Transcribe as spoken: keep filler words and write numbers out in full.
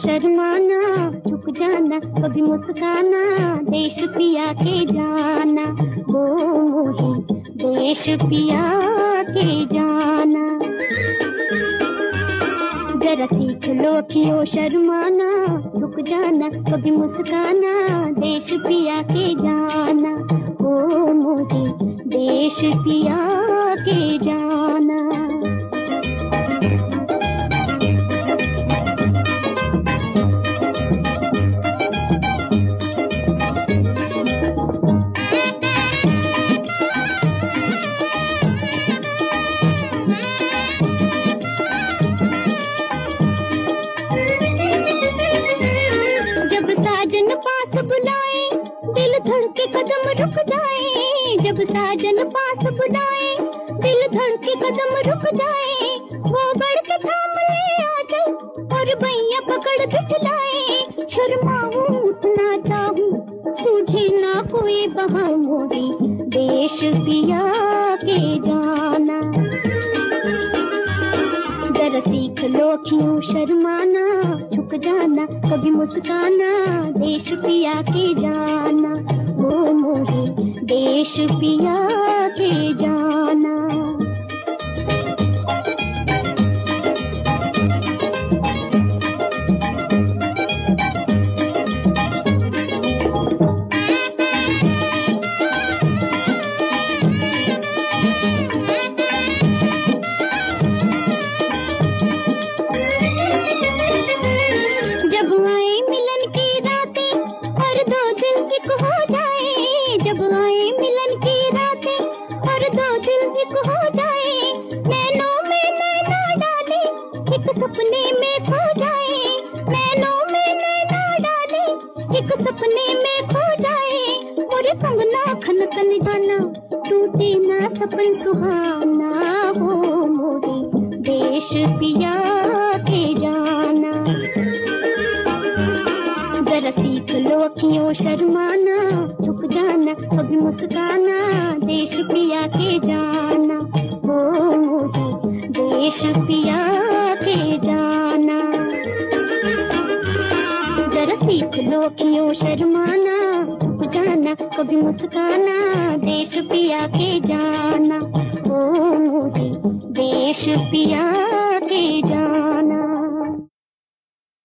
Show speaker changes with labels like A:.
A: शर्माना, झुक जाना, कभी मुस्काना, देश पिया के जाना, वो मोहे देश पिया के जाना। जरा सीख लो क्यों शर्माना, झुक जाना, कभी मुस्काना, देश पिया के जाना, वो मोहे देश पिया के जाना। जब साजन पास बुलाए, दिल धड़के कदम रुक जाए, जब साजन पास बुलाए, दिल धड़के कदम रुक जाए, वो बढ़ के थाम ले आ जाए और बैया पकड़ बिठलाए। शर्माऊं उतना चाहूं, सूझे ना कोई बहा, मोरी देश पिया के जाना। जरा सीख लो क्यों शर्माना, झुक जाना, कभी मुस्काना, देश पिया के जाना, वो मोहे देश पिया के जाना। जब आए मिलन की रातें और दो दिल एक हो जाए, जब आए मिलन की रातें और दो दिल एक हो जाए, नैनों में नैना डाले, एक सपने में खो जाए, नैनों में नैना डाले, एक सपने में खो जाए, मोरे कंगना खन खन जाना, टूटे ना सपन सुहाना, वो मोरे देश पिया के जाना। जरा सीख लो क्यों शर्माना, झुक जाना, कभी मुस्काना, देश पिया के जाना, वो मोहे देश पिया के जाना। जरा सीख लो क्यों शर्माना, झुक जाना, कभी मुस्काना, देश पिया के जाना, वो मोहे देश पिया